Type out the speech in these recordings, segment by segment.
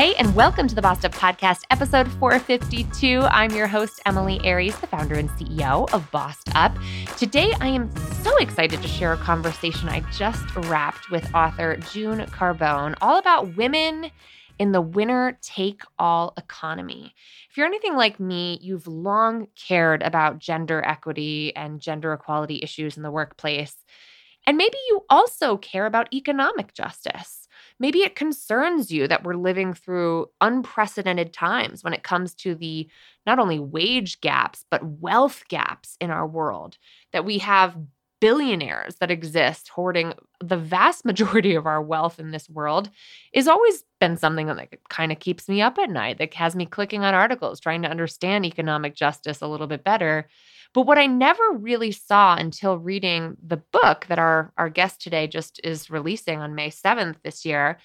Hey, and welcome to the Bossed Up Podcast, episode 452. I'm your host, Emily Aries, the founder and CEO of Bossed Up. Today, I am so excited to share a conversation I just wrapped with author June Carbone, all about women in the winner-take-all economy. If you're anything like me, you've long cared about gender equity and gender equality issues in the workplace. And maybe you also care about economic justice. Maybe it concerns you that we're living through unprecedented times when it comes to the not only wage gaps, but wealth gaps in our world, that we have billionaires that exist hoarding the vast majority of our wealth in this world has always been something that kind of keeps me up at night, that has me clicking on articles, trying to understand economic justice a little bit better. But what I never really saw until reading the book that our guest today just is releasing on May 7th this year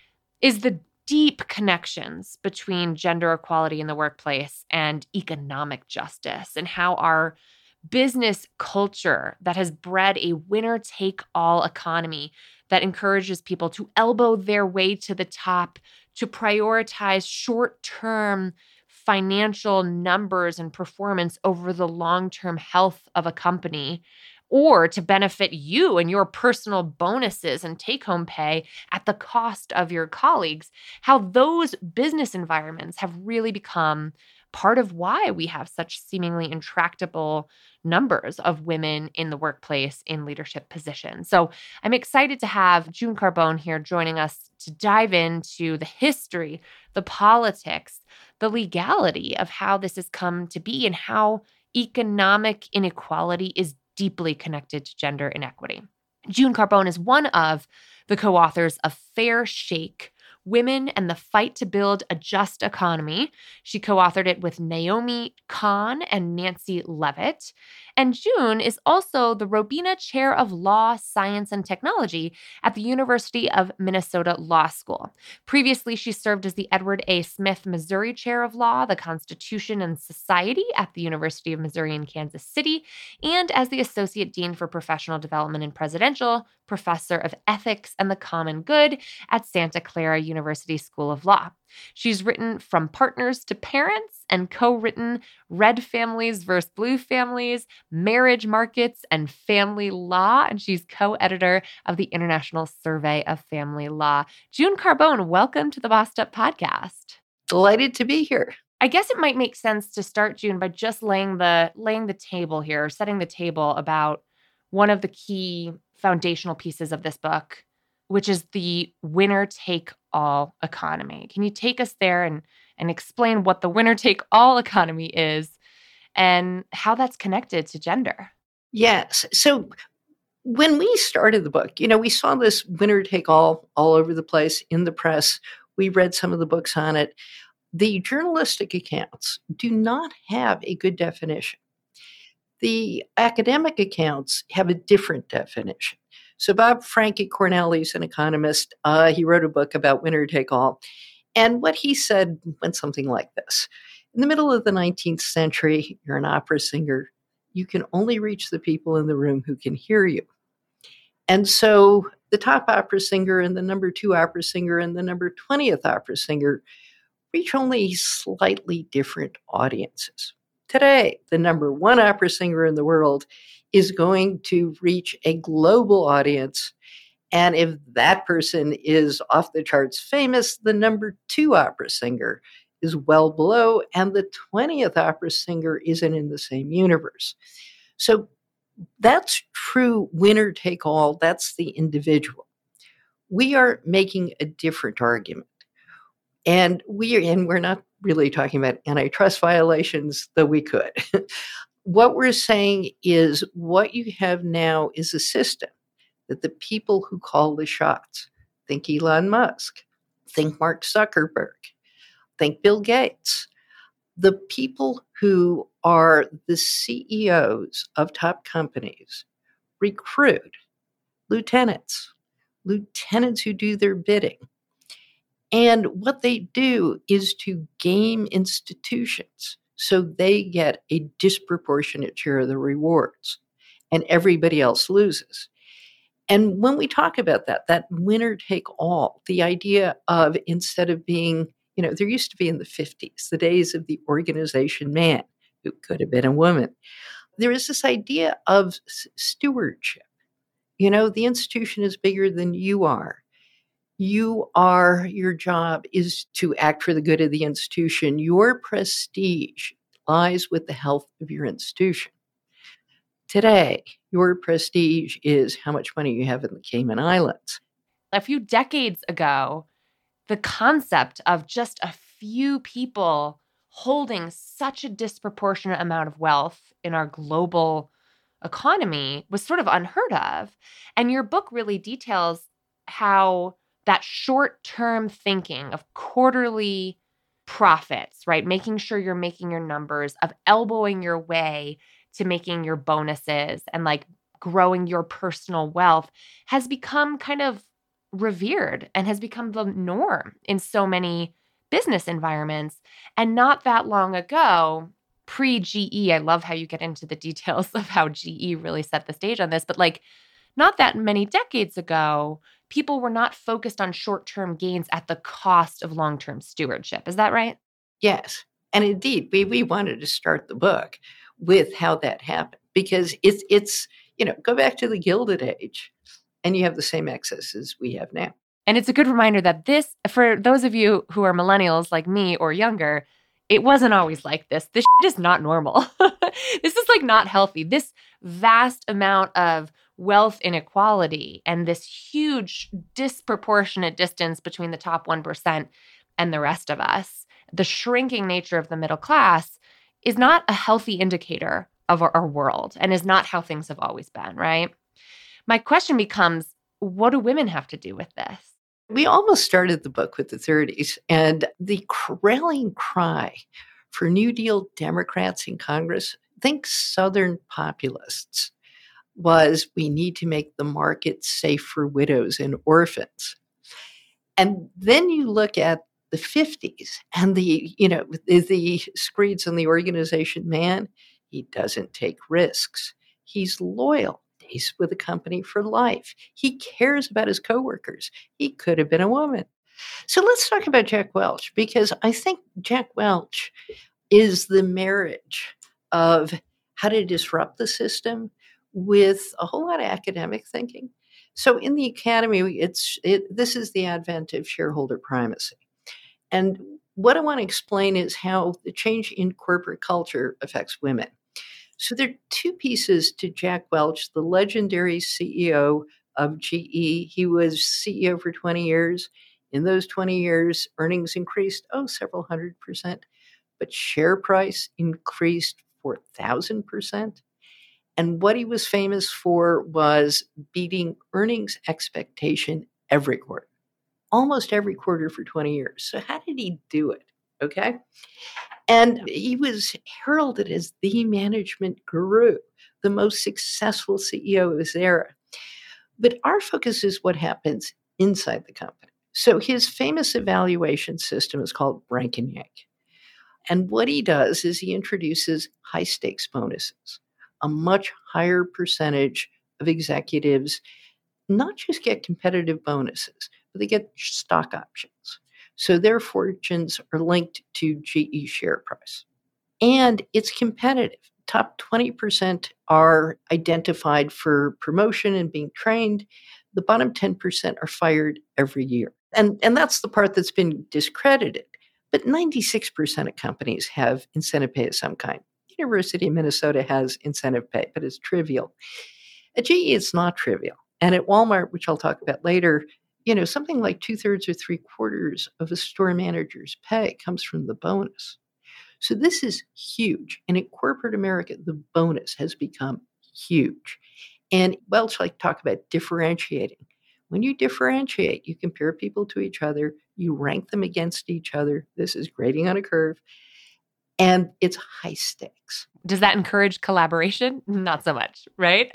is the deep connections between gender equality in the workplace and economic justice, and how our business culture that has bred a winner-take-all economy that encourages people to elbow their way to the top, to prioritize short-term financial numbers and performance over the long-term health of a company, or to benefit you and your personal bonuses and take-home pay at the cost of your colleagues, how those business environments have really become part of why we have such seemingly intractable numbers of women in the workplace in leadership positions. So I'm excited to have June Carbone here joining us to dive into the history, the politics, the legality of how this has come to be, and how economic inequality is deeply connected to gender inequity. June Carbone is one of the co-authors of Fair Shake: Women and the Fight to Build a Just Economy. She co-authored it with Naomi Kahn and Nancy Levitt. And June is also the Robina Chair of Law, Science, and Technology at the University of Minnesota Law School. Previously, she served as the Edward A. Smith Missouri Chair of Law, the Constitution and Society at the University of Missouri in Kansas City, and as the Associate Dean for Professional Development and Presidential Professor of Ethics and the Common Good at Santa Clara University School of Law. She's written From Partners to Parents and co-written Red Families vs. Blue Families, Marriage Markets, and Family Law. And she's co-editor of the International Survey of Family Law. June Carbone, welcome to the Bossed Up Podcast. Delighted to be here. I guess it might make sense to start, June, by just laying the table here, setting the table about one of the key foundational pieces of this book, which is the winner-take-all economy. Can you take us there and explain what the winner-take-all economy is and how that's connected to gender? Yes. So when we started the book, we saw this winner-take-all all over the place in the press. We read some of the books on it. The journalistic accounts do not have a good definition. The academic accounts have a different definition. So Bob Frank at Cornell, he's an economist. He wrote a book about winner-take-all. And what he said went something like this. In the middle of the 19th century, you're an opera singer. You can only reach the people in the room who can hear you. And so the top opera singer and the number 2 opera singer and the number 20th opera singer reach only slightly different audiences. Today, the number 1 opera singer in the world is going to reach a global audience. And if that person is off the charts famous, the number 2 opera singer is well below, and the 20th opera singer isn't in the same universe. So that's true winner take all. That's the individual. We are making a different argument. And we're not really talking about antitrust violations, though we could. What we're saying is what you have now is a system that the people who call the shots, think Elon Musk, think Mark Zuckerberg, think Bill Gates, the people who are the CEOs of top companies recruit lieutenants who do their bidding. And what they do is to game institutions so they get a disproportionate share of the rewards and everybody else loses. And when we talk about that winner take all, the idea of instead of being There used to be in the 50s, the days of the organization man, who could have been a woman. There is this idea of stewardship. The institution is bigger than you are. Your job is to act for the good of the institution. Your prestige lies with the health of your institution. Today, your prestige is how much money you have in the Cayman Islands. A few decades ago, the concept of just a few people holding such a disproportionate amount of wealth in our global economy was sort of unheard of. And your book really details how that short-term thinking of quarterly profits, right? Making sure you're making your numbers, of elbowing your way to making your bonuses and like growing your personal wealth has become kind of revered and has become the norm in so many business environments. And not that long ago, pre-GE, I love how you get into the details of how GE really set the stage on this, but like not that many decades ago, people were not focused on short-term gains at the cost of long-term stewardship. Is that right? Yes. And indeed, we wanted to start the book with how that happened, because it's go back to the Gilded Age and you have the same excesses we have now. And it's a good reminder that this, for those of you who are millennials like me or younger, it wasn't always like this. This shit is not normal. This is like not healthy. This vast amount of wealth inequality and this huge disproportionate distance between the top 1% and the rest of us, the shrinking nature of the middle class is not a healthy indicator of our world and is not how things have always been, right? My question becomes, what do women have to do with this? We almost started the book with the 30s, and the rallying cry for New Deal Democrats in Congress, think Southern populists, was we need to make the market safe for widows and orphans. And then you look at the 50s and the screeds on the organization man, he doesn't take risks. He's loyal. He's with a company for life. He cares about his coworkers. He could have been a woman. So let's talk about Jack Welch, because I think Jack Welch is the marriage of how to disrupt the system with a whole lot of academic thinking. So in the academy, this is the advent of shareholder primacy. And what I want to explain is how the change in corporate culture affects women. So there are two pieces to Jack Welch, the legendary CEO of GE. He was CEO for 20 years. In those 20 years, earnings increased, several 100%, but share price increased 4,000%. And what he was famous for was beating earnings expectation every quarter, almost every quarter for 20 years. So how did he do it? Okay. And he was heralded as the management guru, the most successful CEO of his era. But our focus is what happens inside the company. So his famous evaluation system is called Rank and Yank. And what he does is he introduces high stakes bonuses. A much higher percentage of executives not just get competitive bonuses, but they get stock options. So their fortunes are linked to GE share price. And it's competitive. Top 20% are identified for promotion and being trained. The bottom 10% are fired every year. And that's the part that's been discredited. But 96% of companies have incentive pay of some kind. University of Minnesota has incentive pay, but it's trivial. At GE, it's not trivial. And at Walmart, which I'll talk about later, something like 2/3 or 3/4 of a store manager's pay comes from the bonus. So this is huge. And in corporate America, the bonus has become huge. And Welch like to talk about differentiating. When you differentiate, you compare people to each other, you rank them against each other. This is grading on a curve. And it's high stakes. Does that encourage collaboration? Not so much, right?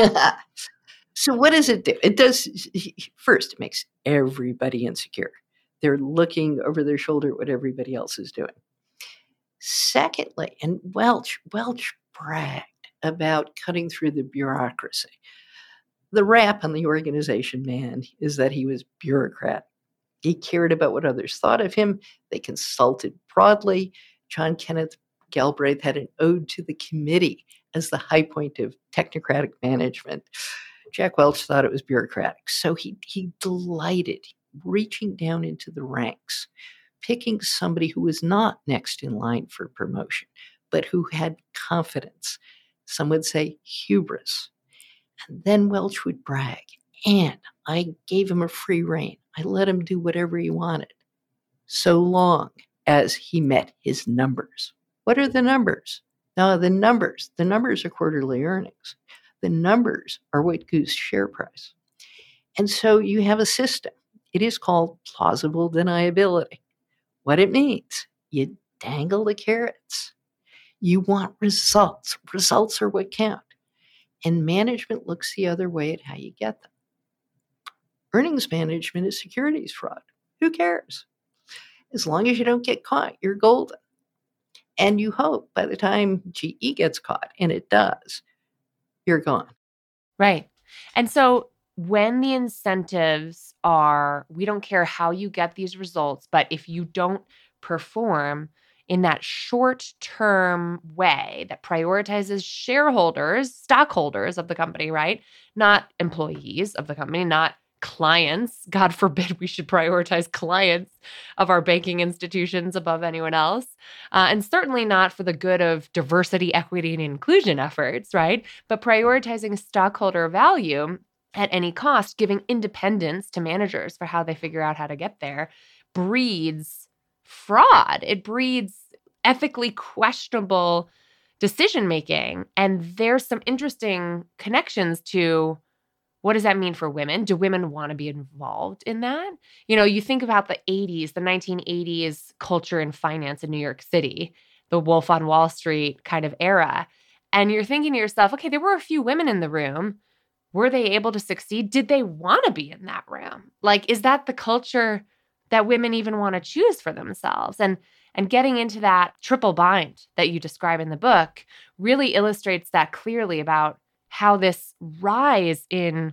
So what does it do? It does, first, it makes everybody insecure. They're looking over their shoulder at what everybody else is doing. Secondly, and Welch bragged about cutting through the bureaucracy. The rap on the organization man is that he was bureaucratic. He cared about what others thought of him. They consulted broadly. John Kenneth Galbraith had an ode to the committee as the high point of technocratic management. Jack Welch thought it was bureaucratic. So he delighted reaching down into the ranks, picking somebody who was not next in line for promotion, but who had confidence. Some would say hubris. And then Welch would brag, and I gave him a free rein. I let him do whatever he wanted, so long as he met his numbers. What are the numbers? Now, the numbers are quarterly earnings. The numbers are what goose share price. And so you have a system. It is called plausible deniability. What it means, you dangle the carrots. You want results. Results are what count. And management looks the other way at how you get them. Earnings management is securities fraud. Who cares? As long as you don't get caught, you're golden. And you hope by the time GE gets caught, and it does, you're gone. Right. And so when the incentives are, we don't care how you get these results, but if you don't perform in that short-term way that prioritizes shareholders, stockholders of the company, right? Not employees of the company, not clients. God forbid we should prioritize clients of our banking institutions above anyone else. And certainly not for the good of diversity, equity, and inclusion efforts, right? But prioritizing stockholder value at any cost, giving independence to managers for how they figure out how to get there, breeds fraud. It breeds ethically questionable decision-making. And there's some interesting connections to what does that mean for women? Do women want to be involved in that? You know, you think about the 80s, the 1980s culture in finance in New York City, the Wolf on Wall Street kind of era. And you're thinking to yourself, okay, there were a few women in the room. Were they able to succeed? Did they want to be in that room? Like, is that the culture that women even want to choose for themselves? And getting into that triple bind that you describe in the book really illustrates that clearly about how this rise in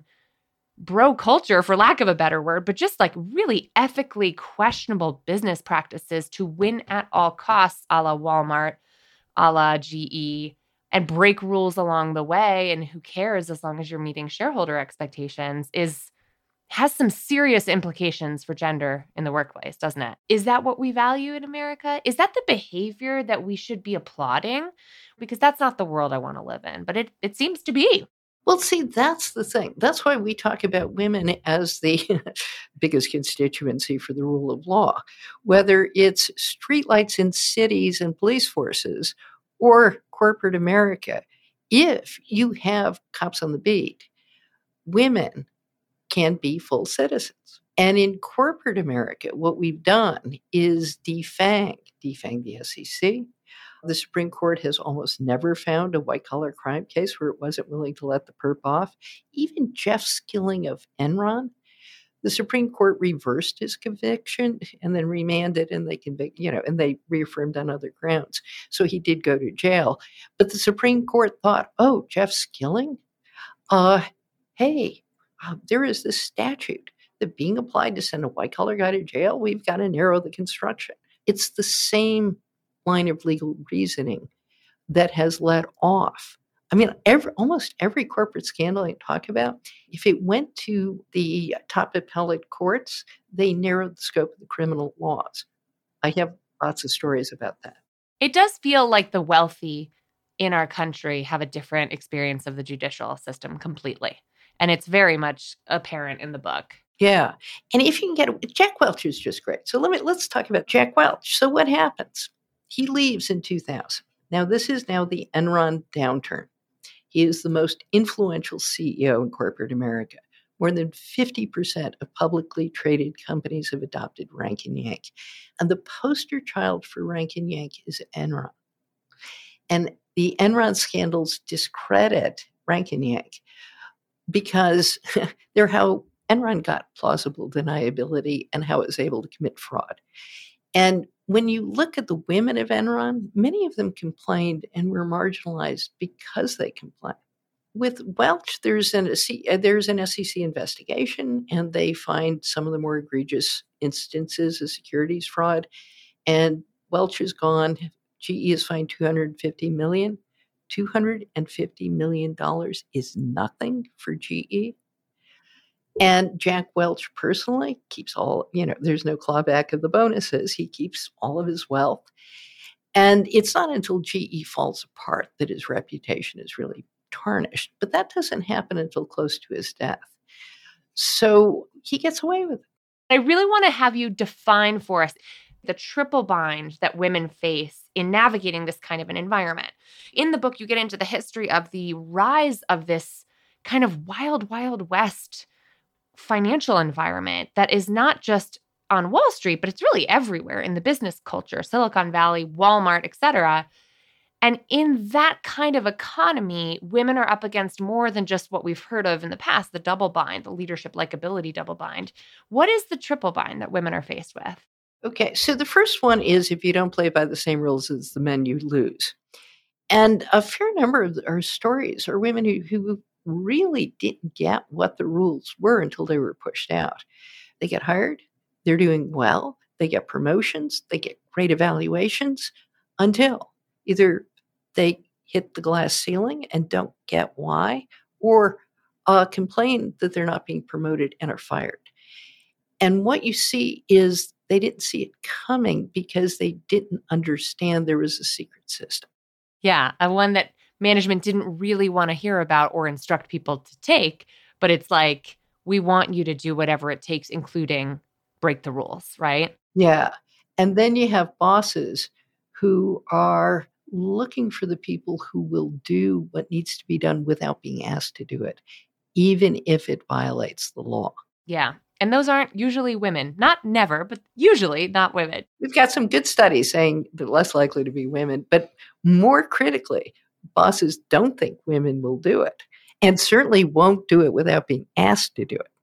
bro culture, for lack of a better word, but just like really ethically questionable business practices to win at all costs, a la Walmart, a la GE, and break rules along the way. And who cares as long as you're meeting shareholder expectations has some serious implications for gender in the workplace, doesn't it? Is that what we value in America? Is that the behavior that we should be applauding? Because that's not the world I want to live in, but it seems to be. Well, see, that's the thing. That's why we talk about women as the biggest constituency for the rule of law, whether it's streetlights in cities and police forces or corporate America. If you have cops on the beat, women can be full citizens. And in corporate America, what we've done is defang the SEC. The Supreme Court has almost never found a white-collar crime case where it wasn't willing to let the perp off. Even Jeff Skilling of Enron, the Supreme Court reversed his conviction and then remanded, and they and they reaffirmed on other grounds. So he did go to jail. But the Supreme Court thought, oh, Jeff Skilling? There is this statute that being applied to send a white-collar guy to jail, we've got to narrow the construction. It's the same line of legal reasoning that has let off. I mean, almost every corporate scandal I talk about, if it went to the top appellate courts, they narrowed the scope of the criminal laws. I have lots of stories about that. It does feel like the wealthy in our country have a different experience of the judicial system completely. And it's very much apparent in the book. Yeah. And if you can get Jack Welch is just great. So let's talk about Jack Welch. So what happens? He leaves in 2000. Now, this is now the Enron downturn. He is the most influential CEO in corporate America. More than 50% of publicly traded companies have adopted rank and yank. And the poster child for rank and yank is Enron. And the Enron scandals discredit rank and yank because they're how Enron got plausible deniability and how it was able to commit fraud. And when you look at the women of Enron, many of them complained and were marginalized because they complained. with Welch, there's an SEC investigation, and they find some of the more egregious instances of securities fraud. And Welch is gone. GE is fined $250 million. $250 million is nothing for GE. And Jack Welch personally keeps all, there's no clawback of the bonuses. He keeps all of his wealth. And it's not until GE falls apart that his reputation is really tarnished. But that doesn't happen until close to his death. So he gets away with it. I really want to have you define for us the triple bind that women face in navigating this kind of an environment. In the book, you get into the history of the rise of this kind of wild, wild west financial environment that is not just on Wall Street, but it's really everywhere in the business culture, Silicon Valley, Walmart, et cetera. And in that kind of economy, women are up against more than just what we've heard of in the past, the double bind, the leadership likability double bind. What is the triple bind that women are faced with? Okay, so the first one is if you don't play by the same rules as the men, you lose. And a fair number of our stories are women who really didn't get what the rules were until they were pushed out. They get hired, they're doing well, they get promotions, they get great evaluations until either they hit the glass ceiling and don't get why, or complain that they're not being promoted and are fired. And what you see is they didn't see it coming because they didn't understand there was a secret system. Yeah, one that management didn't really want to hear about or instruct people to take, but it's like, we want you to do whatever it takes, including break the rules, right? Yeah. And then you have bosses who are looking for the people who will do what needs to be done without being asked to do it, even if it violates the law. Yeah. And those aren't usually women. Not never, but usually not women. We've got some good studies saying they're less likely to be women, but more critically, bosses don't think women will do it and certainly won't do it without being asked to do it.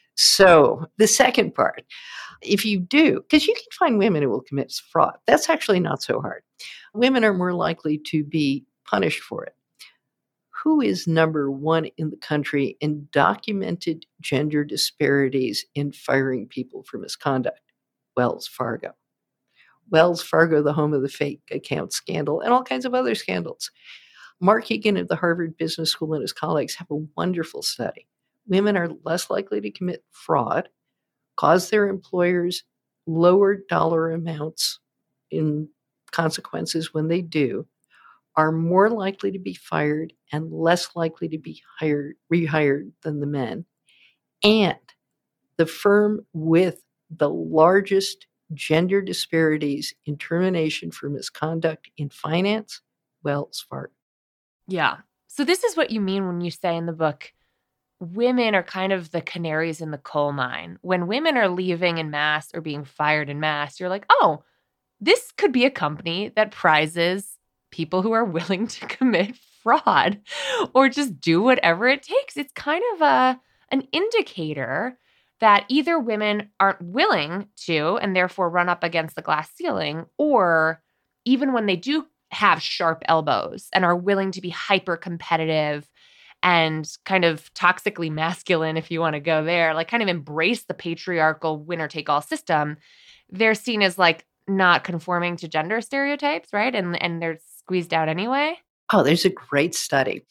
So the second part, if you do, because you can find women who will commit fraud, that's actually not so hard. Women are more likely to be punished for it. Who is number one in the country in documented gender disparities in firing people for misconduct? Wells Fargo. Wells Fargo, the home of the fake account scandal and all kinds of other scandals. Mark Egan of the Harvard Business School and his colleagues have a wonderful study. Women are less likely to commit fraud, cause their employers lower dollar amounts in consequences when they do, are more likely to be fired and less likely to be rehired than the men. And the firm with the largest gender disparities in termination for misconduct in finance, Wells Fargo. Yeah. So this is what you mean when you say in the book, women are kind of the canaries in the coal mine. When women are leaving en masse or being fired en masse, you're like, oh, this could be a company that prizes people who are willing to commit fraud or just do whatever it takes. It's kind of an indicator that either women aren't willing to and therefore run up against the glass ceiling, or even when they do have sharp elbows and are willing to be hyper competitive and kind of toxically masculine, if you want to go there, like kind of embrace the patriarchal winner take all system, they're seen as like not conforming to gender stereotypes, right? And they're squeezed out anyway? Oh, there's a great study.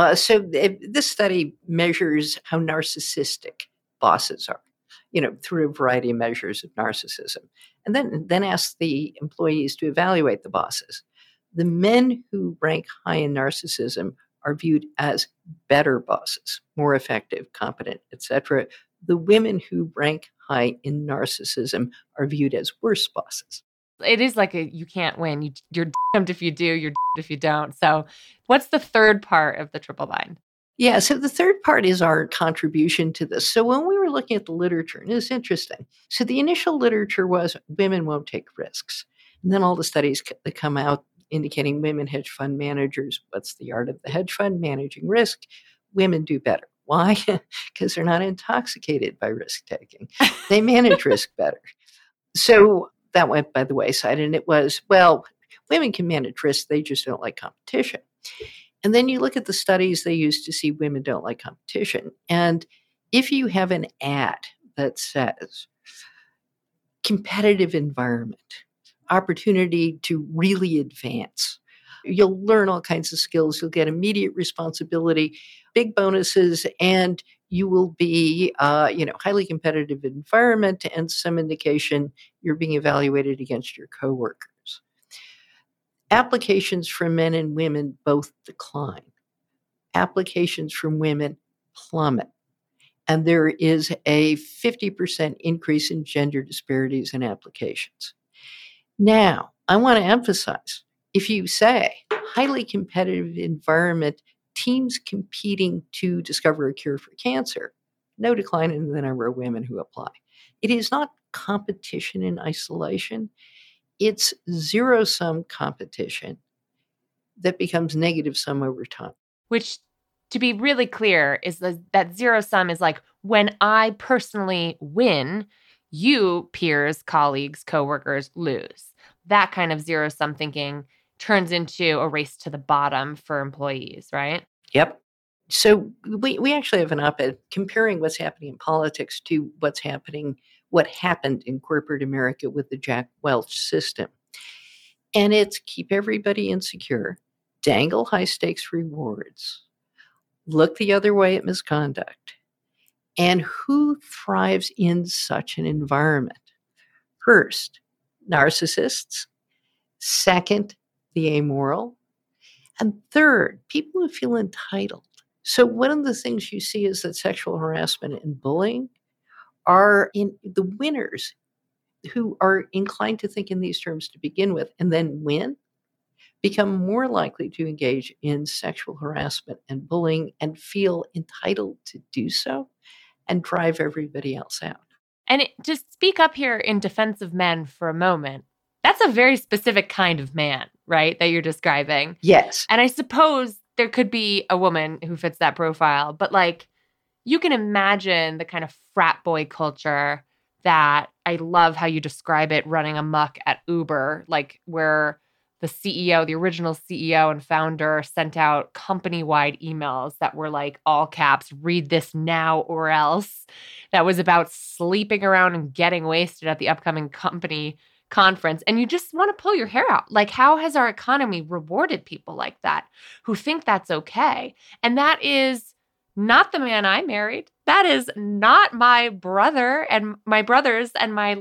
This study measures how narcissistic bosses are, through a variety of measures of narcissism, and then asks the employees to evaluate the bosses. The men who rank high in narcissism are viewed as better bosses, more effective, competent, etc. The women who rank high in narcissism are viewed as worse bosses. It is like you can't win. You're damned if you do, you're damned if you don't. So what's the third part of the triple bind? Yeah, so the third part is our contribution to this. So when we were looking at the literature, and it's interesting. So the initial literature was women won't take risks. And then all the studies that come out indicating women hedge fund managers, what's the art of the hedge fund? Managing risk. Women do better. Why? Because they're not intoxicated by risk taking. They manage risk better. So that went by the wayside. And it was, well, women can manage risk. They just don't like competition. And then you look at the studies they use to see women don't like competition. And if you have an ad that says competitive environment, opportunity to really advance, you'll learn all kinds of skills, you'll get immediate responsibility, big bonuses, and you will be, highly competitive environment and some indication you're being evaluated against your coworkers. Applications from men and women both decline. Applications from women plummet. And there is a 50% increase in gender disparities in applications. Now, I want to emphasize, if you say highly competitive environment, teams competing to discover a cure for cancer, no decline in the number of women who apply. It is not competition in isolation. It's zero-sum competition that becomes negative sum over time. Which, to be really clear, is that zero sum is like when I personally win, you, peers, colleagues, coworkers, lose. That kind of zero sum thinking turns into a race to the bottom for employees, right? Yep. So we actually have an op-ed comparing what's happening in politics to what happened in corporate America with the Jack Welch system. And it's keep everybody insecure, dangle high-stakes rewards, look the other way at misconduct. And who thrives in such an environment? First, narcissists. Second, the amoral. And third, people who feel entitled. So one of the things you see is that sexual harassment and bullying are in the winners who are inclined to think in these terms to begin with and then win, become more likely to engage in sexual harassment and bullying and feel entitled to do so and drive everybody else out. And to speak up here in defense of men for a moment, that's a very specific kind of man, right, that you're describing. Yes. And I suppose there could be a woman who fits that profile, but like you can imagine the kind of frat boy culture that I love how you describe it running amok at Uber, like where the CEO, the original CEO and founder sent out company-wide emails that were like all caps, read this now or else. That was about sleeping around and getting wasted at the upcoming company conference. And you just want to pull your hair out. Like, how has our economy rewarded people like that who think that's okay? And that is not the man I married. That is not my brother and my brothers and my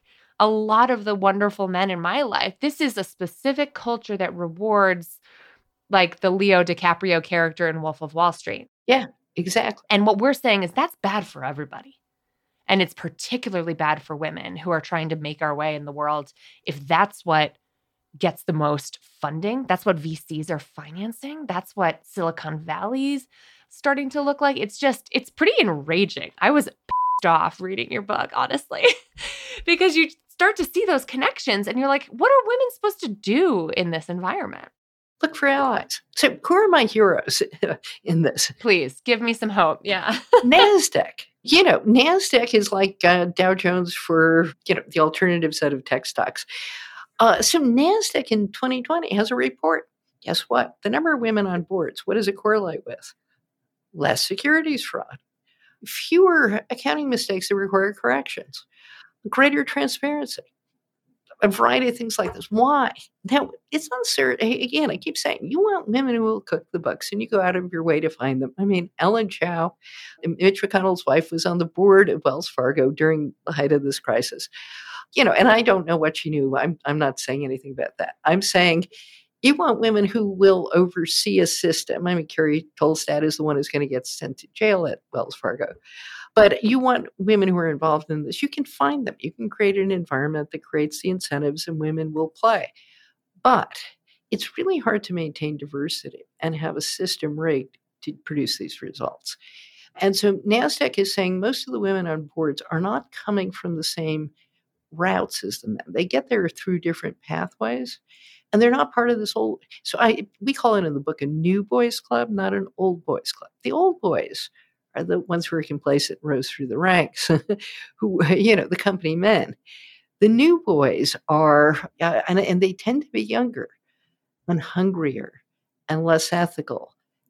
a lot of the wonderful men in my life. This is a specific culture that rewards like the Leo DiCaprio character in Wolf of Wall Street. Yeah, exactly. And what we're saying is that's bad for everybody. And it's particularly bad for women who are trying to make our way in the world. If that's what gets the most funding, that's what VCs are financing, that's what Silicon Valley's starting to look like. It's pretty enraging. I was pissed off reading your book, honestly, because you start to see those connections and you're like, what are women supposed to do in this environment? Look for allies. So who are my heroes in this? Please give me some hope. Yeah. NASDAQ. NASDAQ is like Dow Jones for, the alternative set of tech stocks. So NASDAQ in 2020 has a report. Guess what? The number of women on boards, what does it correlate with? Less securities fraud, fewer accounting mistakes that require corrections, greater transparency, a variety of things like this. Why? Now, it's not necessary. Again, I keep saying, you want women who will cook the books, and you go out of your way to find them. I mean, Ellen Chao, Mitch McConnell's wife, was on the board of Wells Fargo during the height of this crisis. And I don't know what she knew. I'm not saying anything about that. I'm saying you want women who will oversee a system. I mean, Carrie Tolstad is the one who's going to get sent to jail at Wells Fargo. But you want women who are involved in this. You can find them. You can create an environment that creates the incentives and women will play. But it's really hard to maintain diversity and have a system rigged to produce these results. And so NASDAQ is saying most of the women on boards are not coming from the same routes as the men. They get there through different pathways. And they're not part of this old. So we call it in the book a new boys club, not an old boys club. The old boys are the ones who are complacent and rose through the ranks, who, the company men. The new boys are, and they tend to be younger and hungrier and less ethical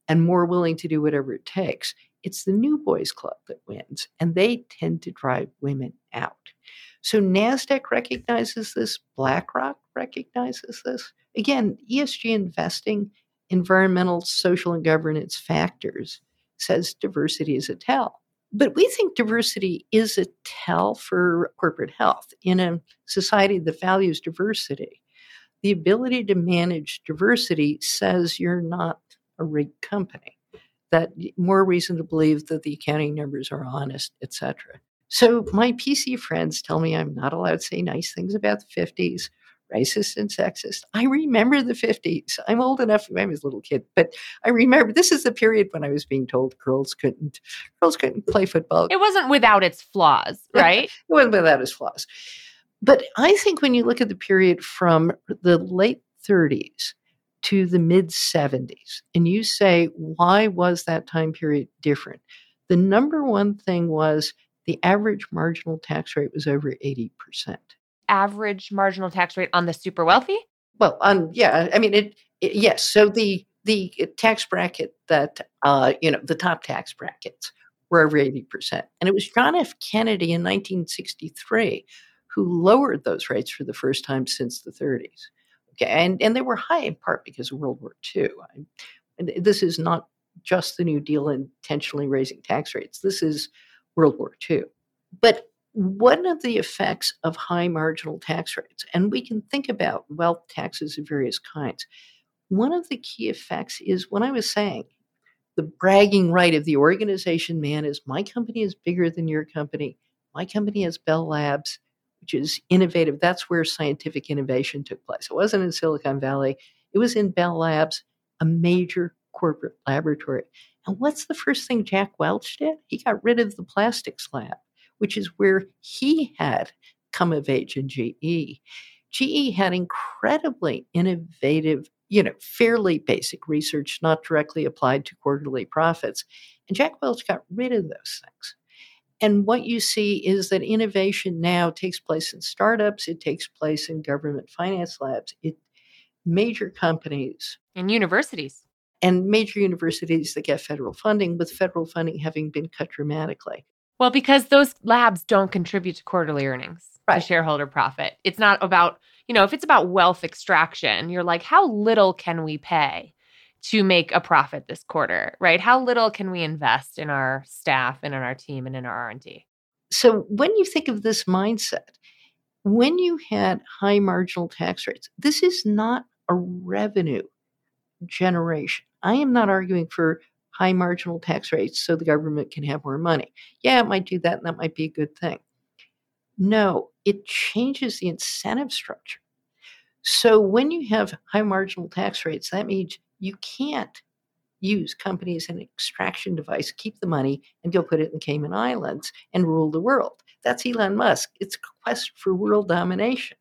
and more willing to do whatever it takes. It's the New Boys Club that wins, and they tend to drive women out. So NASDAQ recognizes this. BlackRock recognizes this. Again, ESG investing, environmental, social, and governance factors, says diversity is a tell. But we think diversity is a tell for corporate health. In a society that values diversity, the ability to manage diversity says you're not a rigged company, that more reason to believe that the accounting numbers are honest, etc. So my PC friends tell me I'm not allowed to say nice things about the 50s, racist and sexist. I remember the 50s. I'm old enough, I was a little kid, but I remember this is the period when I was being told girls couldn't play football. It wasn't without its flaws, right? It wasn't without its flaws. But I think when you look at the period from the late 30s to the mid 70s, and you say, why was that time period different? The number one thing was the average marginal tax rate was over 80%. Average marginal tax rate on the super wealthy? Well, yeah, I mean, yes. So the tax bracket that, the top tax brackets were over 80%. And it was John F. Kennedy in 1963 who lowered those rates for the first time since the 30s. Okay, and they were high in part because of World War II. And this is not just the New Deal intentionally raising tax rates. This is World War II. But one of the effects of high marginal tax rates, and we can think about wealth taxes of various kinds, one of the key effects is what I was saying. The bragging right of the organization man is, my company is bigger than your company. My company has Bell Labs, which is innovative. That's where scientific innovation took place. It wasn't in Silicon Valley. It was in Bell Labs, a major corporate laboratory. And what's the first thing Jack Welch did? He got rid of the plastics lab, which is where he had come of age in GE. GE had incredibly innovative, fairly basic research, not directly applied to quarterly profits. And Jack Welch got rid of those things. And what you see is that innovation now takes place in startups. It takes place in government finance labs. Major companies. And universities. And major universities that get federal funding, with federal funding having been cut dramatically. Well, because those labs don't contribute to quarterly earnings, right, to shareholder profit. It's not about, if it's about wealth extraction, you're like, how little can we pay to make a profit this quarter, right? How little can we invest in our staff and in our team and in our R&D? So when you think of this mindset, when you had high marginal tax rates, this is not a revenue generation. I am not arguing for high marginal tax rates so the government can have more money. Yeah, it might do that, and that might be a good thing. No, it changes the incentive structure. So when you have high marginal tax rates, that means you can't use companies as an extraction device, keep the money, and go put it in the Cayman Islands and rule the world. That's Elon Musk. It's a quest for world domination.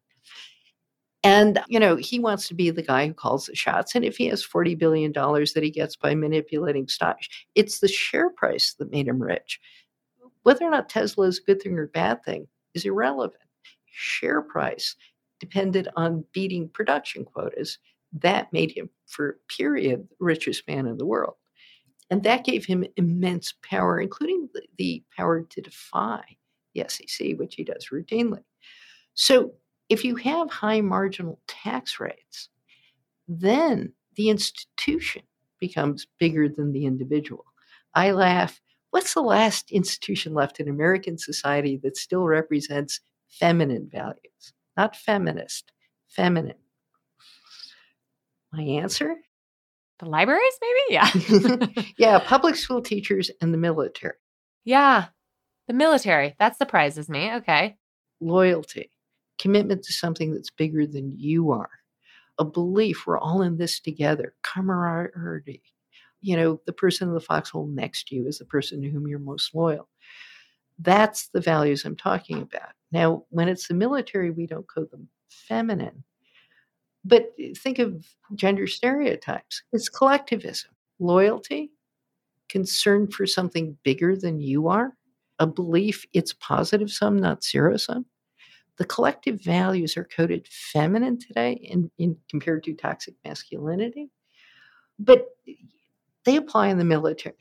And, he wants to be the guy who calls the shots. And if he has $40 billion that he gets by manipulating stocks, it's the share price that made him rich. Whether or not Tesla is a good thing or a bad thing is irrelevant. Share price depended on beating production quotas. That made him, for a period, the richest man in the world. And that gave him immense power, including the power to defy the SEC, which he does routinely. So if you have high marginal tax rates, then the institution becomes bigger than the individual. I laugh. What's the last institution left in American society that still represents feminine values? Not feminist, feminine. My answer? The libraries, maybe? Yeah. Yeah, public school teachers and the military. Yeah, the military. That surprises me. Okay. Loyalty. Commitment to something that's bigger than you are. A belief we're all in this together. Camaraderie. The person in the foxhole next to you is the person to whom you're most loyal. That's the values I'm talking about. Now, when it's the military, we don't call them feminine. But think of gender stereotypes. It's collectivism. Loyalty, concern for something bigger than you are, a belief it's positive sum, not zero sum. The collective values are coded feminine today in compared to toxic masculinity. But they apply in the military.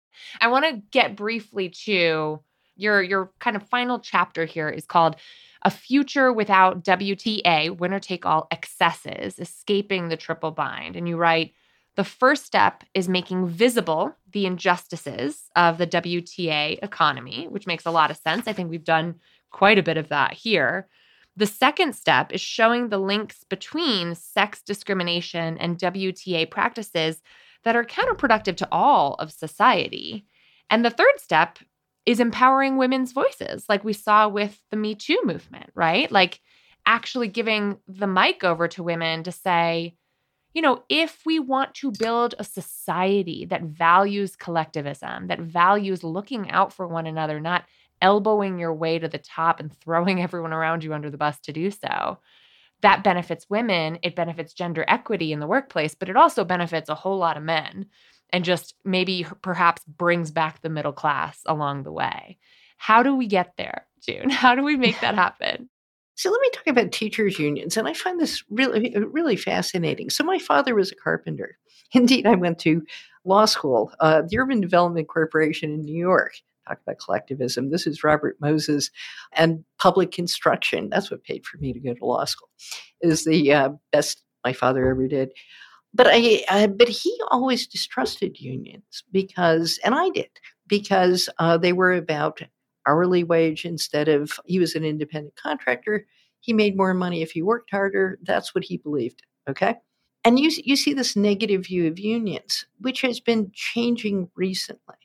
I want to get briefly to your kind of final chapter here is called A Future Without WTA, Winner Take All Excesses, Escaping the Triple Bind. And you write, the first step is making visible the injustices of the WTA economy, which makes a lot of sense. I think we've done quite a bit of that here. The second step is showing the links between sex discrimination and WTA practices that are counterproductive to all of society. And the third step is empowering women's voices, like we saw with the Me Too movement, right? Like actually giving the mic over to women to say, you know, if we want to build a society that values collectivism, that values looking out for one another, not elbowing your way to the top and throwing everyone around you under the bus to do so, that benefits women, it benefits gender equity in the workplace, but it also benefits a whole lot of men and just maybe perhaps brings back the middle class along the way. How do we get there, June? How do we make that happen? So let me talk about teachers' unions, and I find this really fascinating. So my father was a carpenter. Indeed, I went to law school, the Urban Development Corporation in New York. Talk about collectivism. This is Robert Moses, and public construction. That's what paid for me to go to law school. It was the best my father ever did. But but he always distrusted unions because, and I did, because they were about hourly wage instead of, he was an independent contractor. He made more money if he worked harder. That's what he believed. Okay. And you see this negative view of unions, which has been changing recently.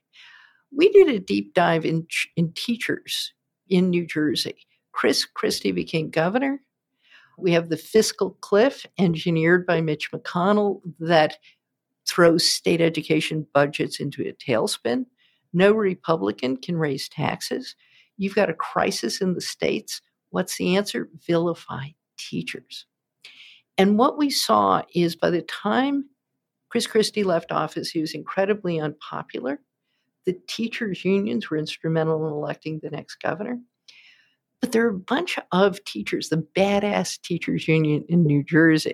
We did a deep dive in teachers in New Jersey. Chris Christie became governor. We have the fiscal cliff engineered by Mitch McConnell that throws state education budgets into a tailspin. No Republican can raise taxes. You've got a crisis in the states. What's the answer? Vilify teachers. And what we saw is by the time Chris Christie left office, he was incredibly unpopular. The teachers' unions were instrumental in electing the next governor. But there are a bunch of teachers, the badass teachers union in New Jersey,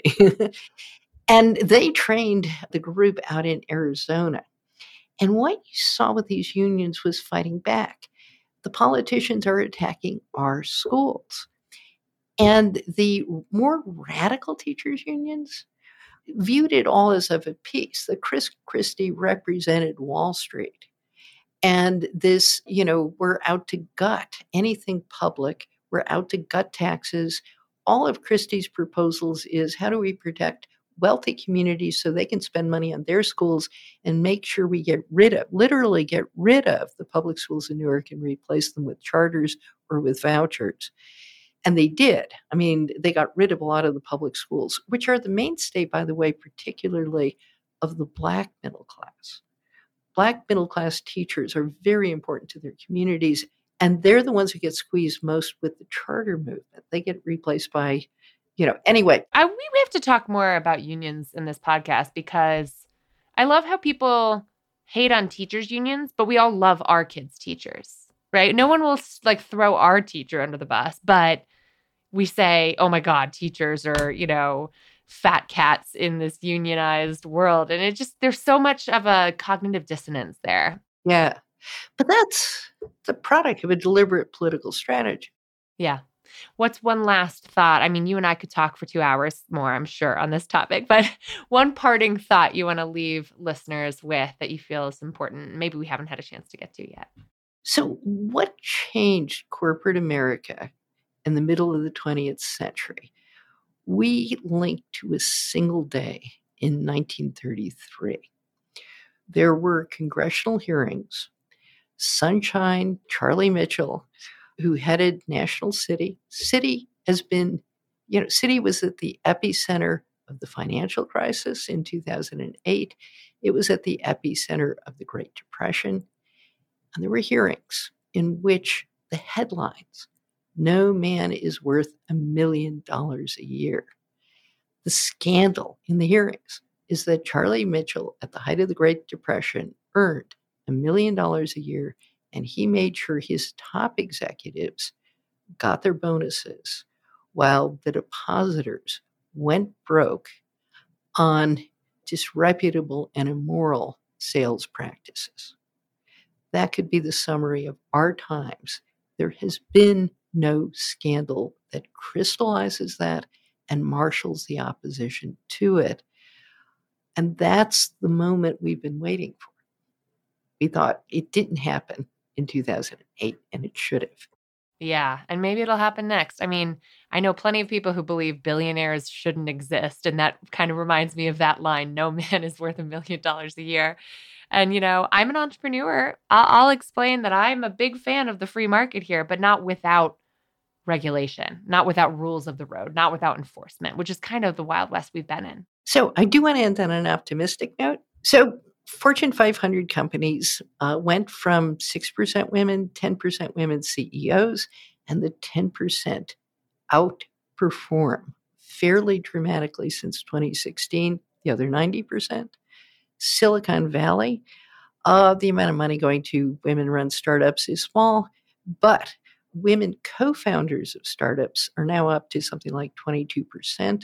and they trained the group out in Arizona. And what you saw with these unions was fighting back. The politicians are attacking our schools. And the more radical teachers unions viewed it all as of a piece. The Chris Christie represented Wall Street. And this, we're out to gut anything public. We're out to gut taxes. All of Christie's proposals is how do we protect wealthy communities so they can spend money on their schools and make sure we literally get rid of the public schools in New York and replace them with charters or with vouchers. And they did. I mean, they got rid of a lot of the public schools, which are the mainstay, by the way, particularly of the Black middle class. Black middle class teachers are very important to their communities, and they're the ones who get squeezed most with the charter movement. They get replaced by anyway. We have to talk more about unions in this podcast because I love how people hate on teachers' unions, but we all love our kids' teachers, right? No one will throw our teacher under the bus, but we say, oh my God, teachers are, fat cats in this unionized world. And there's so much of a cognitive dissonance there. Yeah. But that's the product of a deliberate political strategy. Yeah. What's one last thought? I mean, you and I could talk for 2 hours more, I'm sure, on this topic, but one parting thought you want to leave listeners with that you feel is important, maybe we haven't had a chance to get to yet. So what changed corporate America in the middle of the 20th century? We linked to a single day in 1933. There were congressional hearings. Sunshine, Charlie Mitchell, who headed National City. City has been, City was at the epicenter of the financial crisis in 2008. It was at the epicenter of the Great Depression. And there were hearings in which the headlines, no man is worth $1 million a year. The scandal in the hearings is that Charlie Mitchell, at the height of the Great Depression, earned $1 million a year, and he made sure his top executives got their bonuses while the depositors went broke on disreputable and immoral sales practices. That could be the summary of our times. There has been no scandal that crystallizes that and marshals the opposition to it. And that's the moment we've been waiting for. We thought it didn't happen in 2008, and it should have. Yeah, and maybe it'll happen next. I mean, I know plenty of people who believe billionaires shouldn't exist, and that kind of reminds me of that line, no man is worth $1 million a year. And, I'm an entrepreneur. I'll explain that I'm a big fan of the free market here, but not without regulation, not without rules of the road, not without enforcement, which is kind of the Wild West we've been in. So I do want to end on an optimistic note. So Fortune 500 companies went from 6% women, 10% women CEOs, and the 10% outperform fairly dramatically since 2016, the other 90%. Silicon Valley, the amount of money going to women-run startups is small, but women co-founders of startups are now up to something like 22%.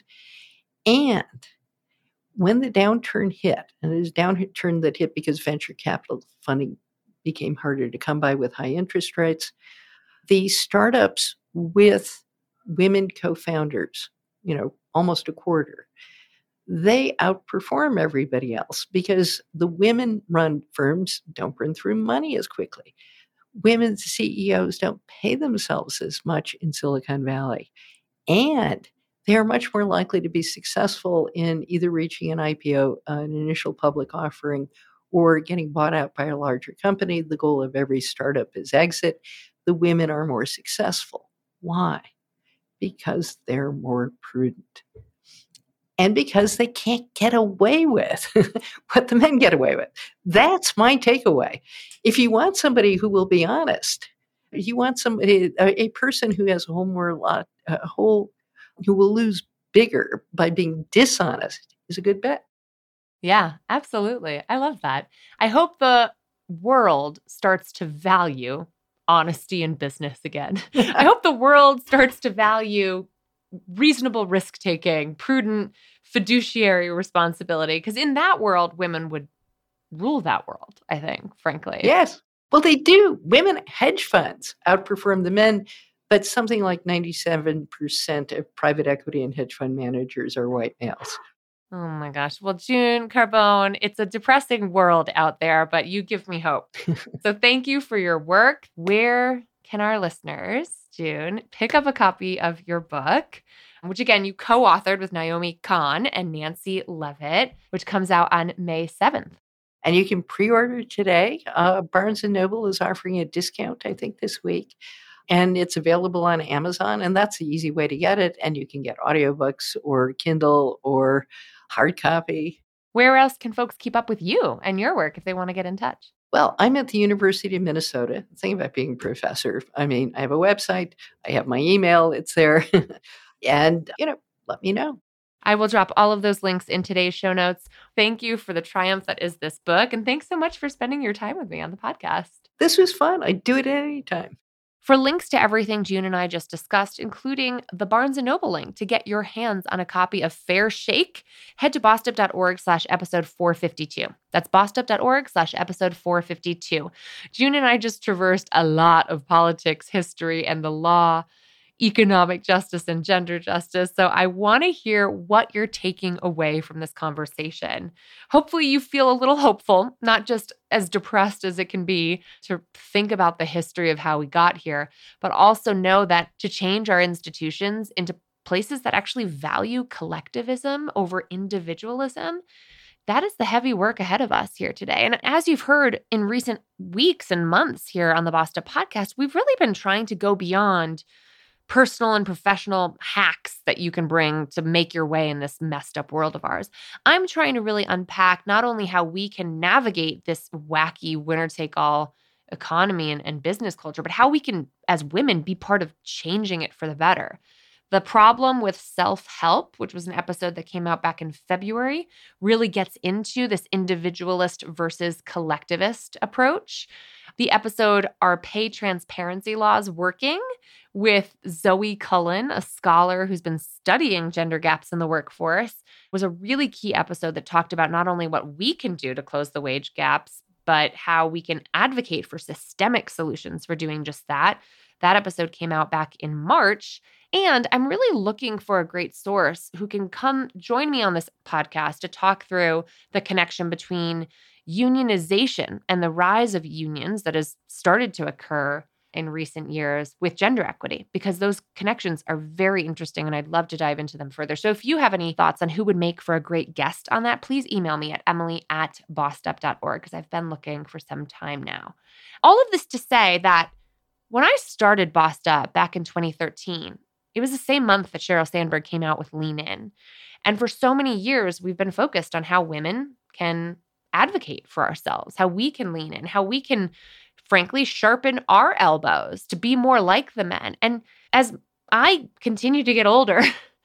And when the downturn hit, and it is a downturn that hit because venture capital funding became harder to come by with high interest rates, the startups with women co-founders, almost a quarter, they outperform everybody else because the women-run firms don't burn through money as quickly. Women CEOs don't pay themselves as much in Silicon Valley. And they are much more likely to be successful in either reaching an IPO, an initial public offering, or getting bought out by a larger company. The goal of every startup is exit. The women are more successful. Why? Because they're more prudent. And because they can't get away with what the men get away with. That's my takeaway. If you want somebody who will be honest, you want somebody, a person who has who will lose bigger by being dishonest is a good bet. Yeah, absolutely. I love that. I hope the world starts to value honesty in business again. I hope the world starts to value reasonable risk-taking, prudent fiduciary responsibility, because in that world, women would rule that world, I think, frankly. Yes. Well, they do. Women hedge funds outperform the men, but something like 97% of private equity and hedge fund managers are white males. Oh my gosh. Well, June Carbone, it's a depressing world out there, but you give me hope. So thank you for your work. Where can our listeners, June, pick up a copy of your book, which again, you co-authored with Naomi Kahn and Nancy Levitt, which comes out on May 7th? And you can pre-order today. Barnes & Noble is offering a discount, I think, this week. And it's available on Amazon, and that's the easy way to get it. And you can get audiobooks or Kindle or hard copy. Where else can folks keep up with you and your work if they want to get in touch? Well, I'm at the University of Minnesota. Think about being a professor. I mean, I have a website. I have my email. It's there. And, let me know. I will drop all of those links in today's show notes. Thank you for the triumph that is this book. And thanks so much for spending your time with me on the podcast. This was fun. I'd do it at any time. For links to everything June and I just discussed, including the Barnes & Noble link to get your hands on a copy of Fair Shake, head to bossedup.org/episode 452. That's bossedup.org/episode 452. June and I just traversed a lot of politics, history, and the law, economic justice, and gender justice. So I want to hear what you're taking away from this conversation. Hopefully you feel a little hopeful, not just as depressed as it can be to think about the history of how we got here, but also know that to change our institutions into places that actually value collectivism over individualism, that is the heavy work ahead of us here today. And as you've heard in recent weeks and months here on the Bossed Up podcast, we've really been trying to go beyond personal and professional hacks that you can bring to make your way in this messed up world of ours. I'm trying to really unpack not only how we can navigate this wacky winner-take-all economy and business culture, but how we can, as women, be part of changing it for the better. The problem with self-help, which was an episode that came out back in February, really gets into this individualist versus collectivist approach. The episode, Are Pay Transparency Laws Working?, with Zoe Cullen, a scholar who's been studying gender gaps in the workforce. It was a really key episode that talked about not only what we can do to close the wage gaps, but how we can advocate for systemic solutions for doing just that. That episode came out back in March. And I'm really looking for a great source who can come join me on this podcast to talk through the connection between unionization and the rise of unions that has started to occur in recent years with gender equity, because those connections are very interesting and I'd love to dive into them further. So if you have any thoughts on who would make for a great guest on that, please email me at emily@bossedup.org, because I've been looking for some time now. All of this to say that when I started Bossed Up back in 2013, it was the same month that Sheryl Sandberg came out with Lean In. And for so many years, we've been focused on how women can advocate for ourselves, how we can lean in, how we can, frankly, sharpen our elbows to be more like the men. And as I continue to get older,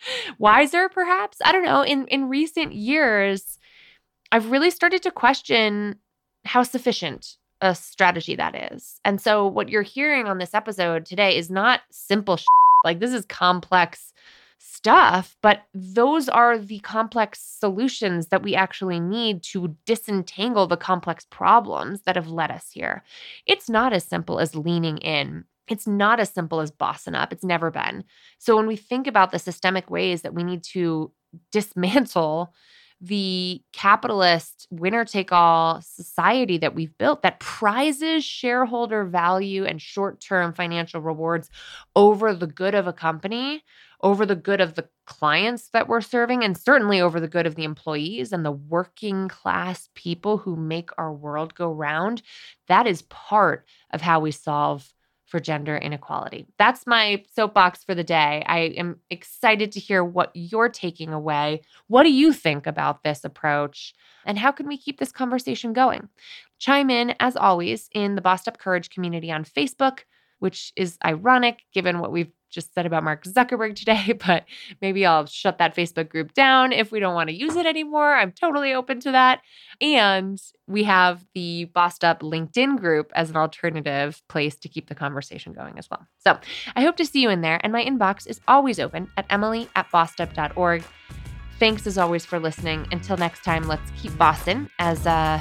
wiser perhaps, I don't know, in recent years, I've really started to question how sufficient a strategy that is. And so what you're hearing on this episode today is not simple like this is complex stuff, but those are the complex solutions that we actually need to disentangle the complex problems that have led us here. It's not as simple as leaning in. It's not as simple as bossing up. It's never been. So when we think about the systemic ways that we need to dismantle the capitalist winner-take-all society that we've built that prizes shareholder value and short-term financial rewards over the good of a company, over the good of the clients that we're serving, and certainly over the good of the employees and the working class people who make our world go round, that is part of how we solve for gender inequality. That's my soapbox for the day. I am excited to hear what you're taking away. What do you think about this approach? And how can we keep this conversation going? Chime in, as always, in the Bossed Up Courage community on Facebook, which is ironic given what we've just said about Mark Zuckerberg today, but maybe I'll shut that Facebook group down if we don't want to use it anymore. I'm totally open to that. And we have the Bossed Up LinkedIn group as an alternative place to keep the conversation going as well. So I hope to see you in there. And my inbox is always open at emily@bossedup.org. Thanks as always for listening. Until next time, let's keep bossin', as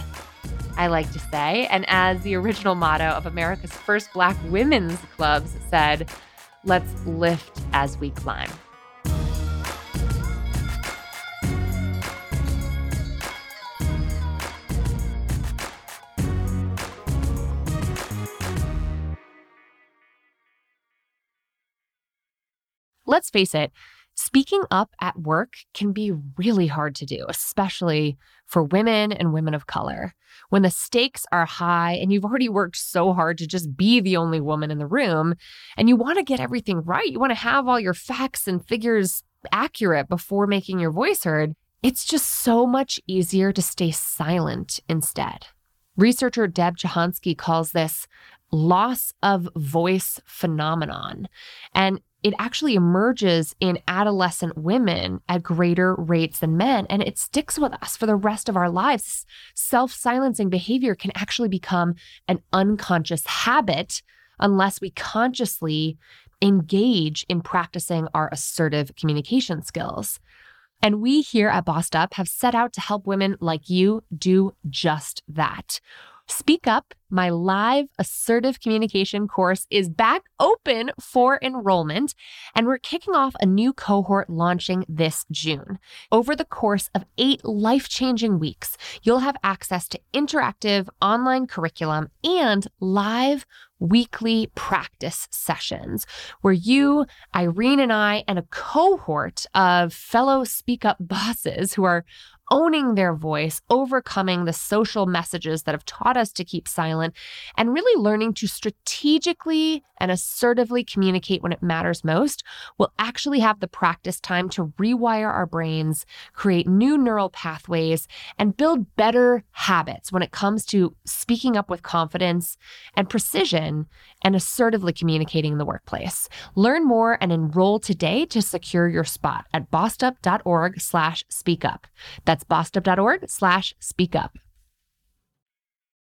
I like to say. And as the original motto of America's first Black women's clubs said, let's lift as we climb. Let's face it, speaking up at work can be really hard to do, especially for women and women of color. When the stakes are high and you've already worked so hard to just be the only woman in the room, and you want to get everything right, you want to have all your facts and figures accurate before making your voice heard, it's just so much easier to stay silent instead. Researcher Deb Jahansky calls this loss of voice phenomenon. And it actually emerges in adolescent women at greater rates than men, and it sticks with us for the rest of our lives. Self-silencing behavior can actually become an unconscious habit unless we consciously engage in practicing our assertive communication skills. And we here at Bossed Up have set out to help women like you do just that. Speak Up, my live assertive communication course, is back open for enrollment, and we're kicking off a new cohort launching this June. Over the course of 8 life-changing weeks, you'll have access to interactive online curriculum and live weekly practice sessions where you, Irene, and I, and a cohort of fellow Speak Up bosses who are owning their voice, overcoming the social messages that have taught us to keep silent, and really learning to strategically and assertively communicate when it matters most, will actually have the practice time to rewire our brains, create new neural pathways, and build better habits when it comes to speaking up with confidence and precision and assertively communicating in the workplace. Learn more and enroll today to secure your spot at bossedup.org/speakup. That's bossedup.org/speakup.